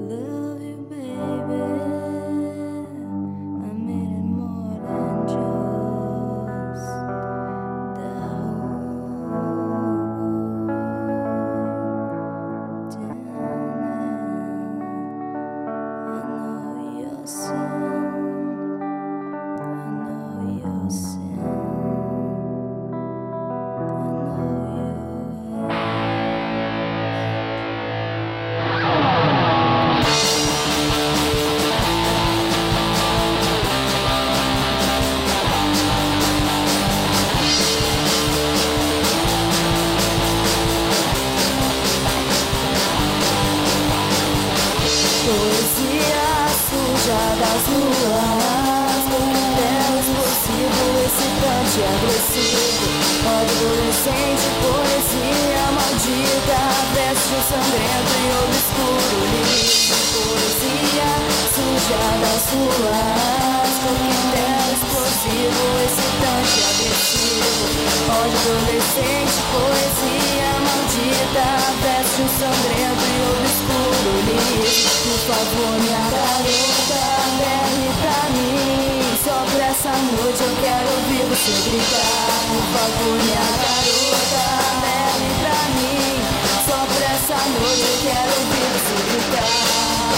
love you, baby. I made it more than just the I know your sin. I know your sin. I know your way. Poesia suja das ruas, coquetel explosivo, excitante, agressivo. Adolescente, poesia maldita, veste sangrento e obscuro lixo. Poesia suja das ruas, coquetel explosivo, excitante, agressivo. Adolescente, poesia maldita, veste sangrento e obscuro lixo. Por favor, minha garota, berre pra mim. Só pra essa noite eu quero ouvir você gritar. Por favor, minha garota, berre pra mim. Só pra essa noite eu quero ouvir você gritar.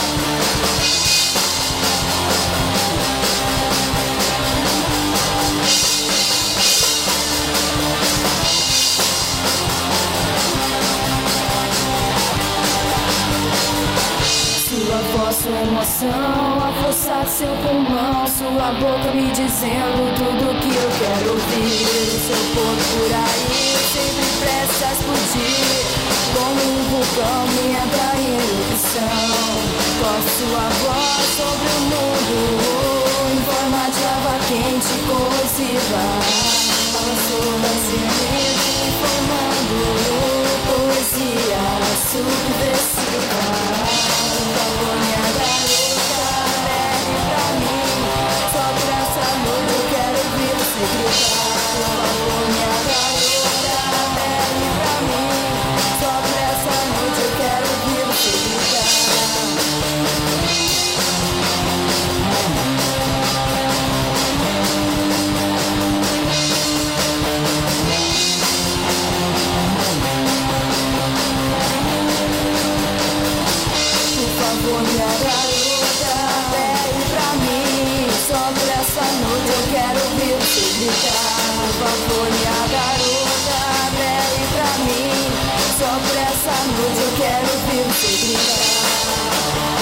Sua voz, sua emoção, a força de seu pulmão. Sua boca me dizendo tudo que eu quero ouvir. O seu corpo por aí, sempre prestes a explodir. Como um vulcão me entra em erupção. Corte sua voz sobre o mundo em forma de lava quente e corrosiva. Fala sobre a semente formando poesia subversiva. Por favor, minha garota, berre pra mim. Só pra essa noite eu quero ouvir você gritar. Por favor, minha garota, berre pra mim. Só pra essa noite eu quero ouvir você gritar. Minha garota, berre pra mim. Só por essa noite eu quero ouvir você gritar. Por favor, minha garota, berre pra mim. Só por essa noite eu quero ouvir você gritar.